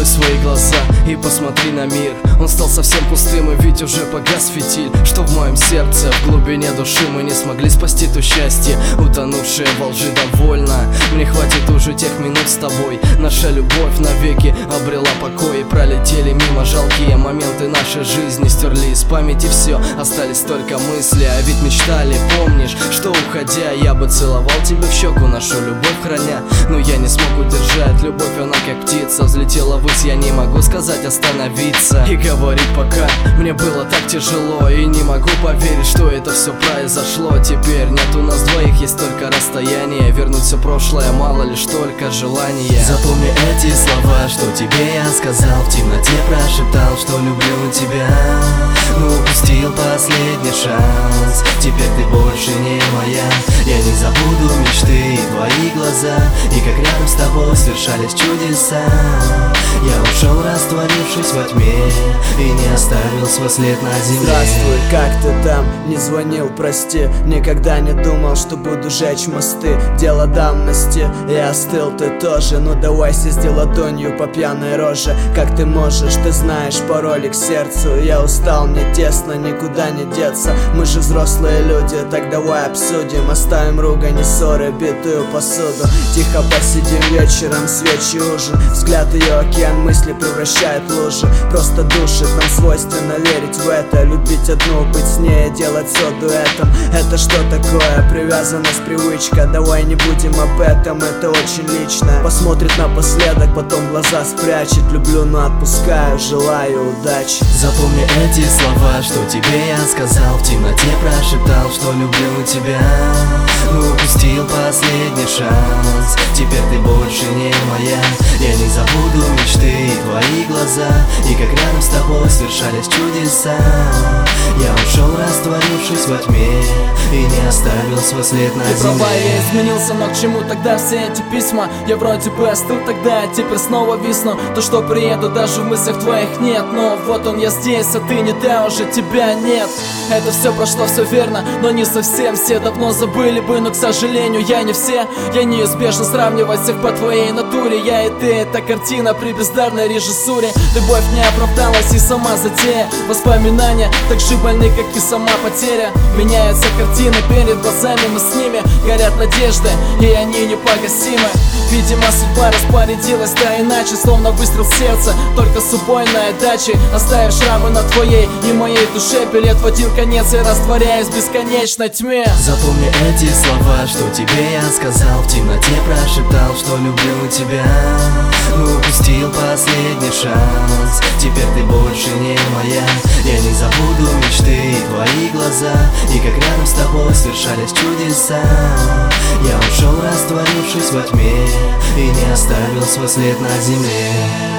свои глаза и посмотри на мир. Он стал совсем пустым, и ведь уже погас фитиль, что в моем сердце, в глубине души мы не смогли спасти то счастье, утонувшее во лжи довольно. Мне хватит уже тех минут с тобой. Наша любовь навеки обрела покой, и пролетели мимо жалкие моменты нашей жизни. Стерли из памяти все, остались только мысли. А ведь мечтали, помнишь, что уходя я бы целовал тебя в щеку, нашу любовь храня. Но я не смог удержать, любовь она как птица взлетела ввысь, я не могу сказать остановиться. И говорить пока мне было так тяжело, и не могу поверить, что это все произошло. Теперь нет у нас двоих, есть только расстояние. Вернуть все прошлое, мало лишь только желание. Запомни эти слова, что тебе я сказал, в темноте прошептал, что люблю тебя. Но упустил последний шанс, теперь ты больше не моя. Я не забуду мечты и твои глаза, и как рядом с тобой совершались чудеса. Я ушел, растворившись во тьме, и не оставил свой след на земле. Здравствуй, как ты там? Не звонил, прости. Никогда не думал, что буду жечь мосты. Дело давности, я остыл, ты тоже. Ну давай сизди ладонью по пьяной роже. Как ты можешь, ты знаешь пароли к сердцу. Я устал, мне тесно, никуда не деться. Мы же взрослые люди, так давай обсудим. Оставим ругань и ссоры, битую посуду. Тихо посидим вечером, свечи, ужин. Взгляд ее океан мысли превращает в лужи. Просто душит, нам свойственно верить в это. Любить одну, быть с ней, делать все дуэтом. Это что такое? Привязанность, привычка. Давай не будем об этом, это очень лично. Посмотрит напоследок, потом глаза спрячет. Люблю, но отпускаю, желаю удачи. Запомни эти слова, что тебе я сказал, в темноте прошептал, что люблю тебя. Но упустил последний шанс, теперь ты больше не моя. Я не забуду мечты и твои глаза, и как рядом с тобой совершались чудеса. Я ушел, растворившись во тьме, и не оставил свой след на земле. Ты права, я изменился, но к чему тогда все эти письма? Я вроде бы остыл тогда, а теперь снова висну. То, что приеду, даже в мыслях твоих нет. Но вот он, я здесь, а ты не та, уже тебя нет. Это все прошло, все верно, но не совсем. Все давно забыли бы, но, к сожалению, я не все. Я неизбежно сравнивать всех по твоей натуре. Я и ты, это картина при бездарной режиссуре. Любовь не оправдалась и сама затея. Воспоминания так же больны, как и сама потеря. Меняются картины перед глазами, но с ними горят надежды, и они непогасимы. Видимо, судьба распорядилась, да иначе, словно выстрел в сердце, только с убойной отдачей. Оставив шрамы на твоей и моей душе, билет в один конец и растворяясь в бесконечной тьме. Запомни эти слова, что тебе я сказал, в темноте прошептал, что люблю тебя. Но упустил последний шанс, теперь ты больше не моя. Я не забуду мечты и твои глаза, и как рядом с тобой совершались чудеса. Я ушел, растворившись во тьме, и не оставил свой след на земле.